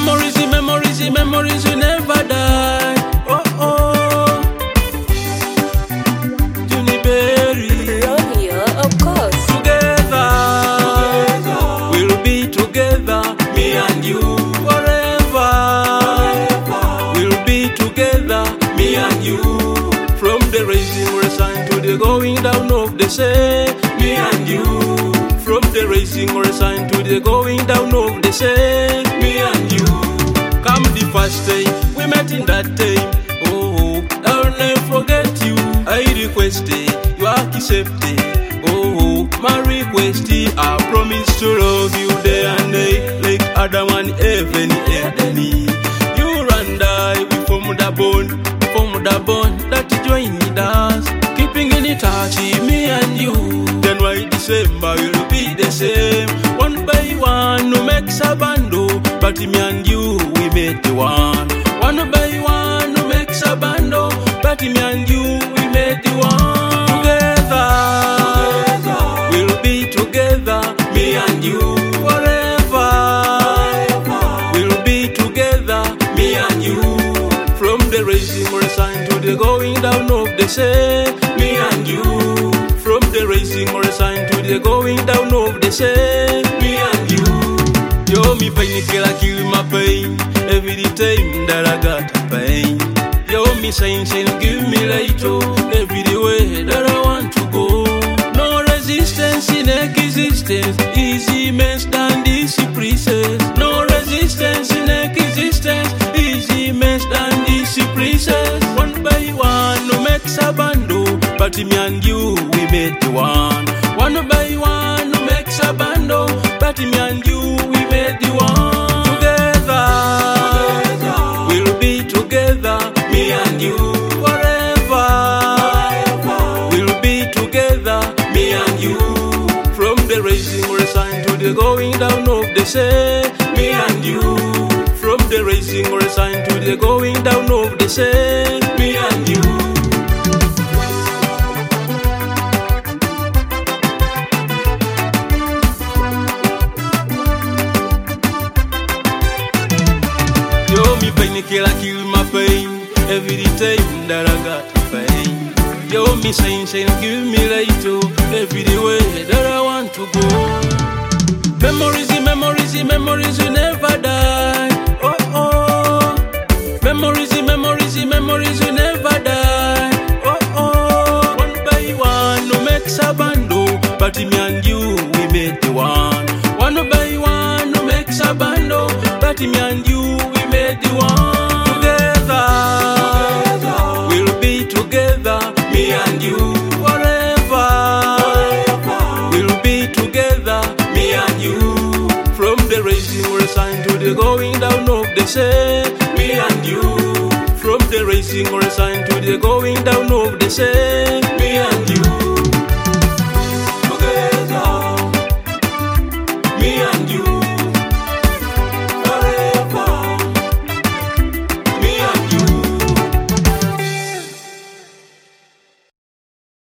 Memories will never die. Oh oh, Juni Berry, Romeo, of course. together we'll be together, me and you forever. We'll be together, me and you. From the rising of the sun to the going down of the sea, me and you. From the rising of the sun to the going down of the sea, me and you. Come the first day we met in that time. Oh, I'll never forget you. I request you accept it. Oh, my request, I promise to love you day and night, like Adam and Eve in Eden. You and I, we form the bond that joined us, keeping in touch, me and you. Then why December will be the same, one by one, no makes a bando, but me and you, we made the one. One by one, no makes a bando, but me and you, we made the one. Together, we'll be together, me and you forever. We'll be together, me and you. From the rising of the sun to the going down of the sea, me and you. From the rising of the sun to the going down of the sea, me and you. Yo, me pain kill my pain every time that I got a pain. Yo, me saying give me light every way that I want to go. No resistance in existence, easy mess than this princess. No resistance in existence, easy mess than this princess. One by one, no makes a bando, but me and you, we made the one. One by one, no makes a bando, but me and you, we made the one. Together, we'll be together, me and you forever. We'll be together, me and you. From the rising of the sun to the going down of the sea, me and you. From the rising of the sun to the going down of the sea, me and you. Yo, me pain kill my pain every time that I got pain. Yo, me saying give me light every way that I want to go. Memories will never die. Oh oh, memories will never die. Oh oh, one by one, no makes a bando, but me and you, we made the one. One by one, no makes a bando, but me and you, we made the one. Together, we'll be together, me and you forever. We'll be together, me and you. From the rising of the sun to the going down of the sea, me and you. From the rising of the sun to the going down of the sea, me and you. Together, me and you.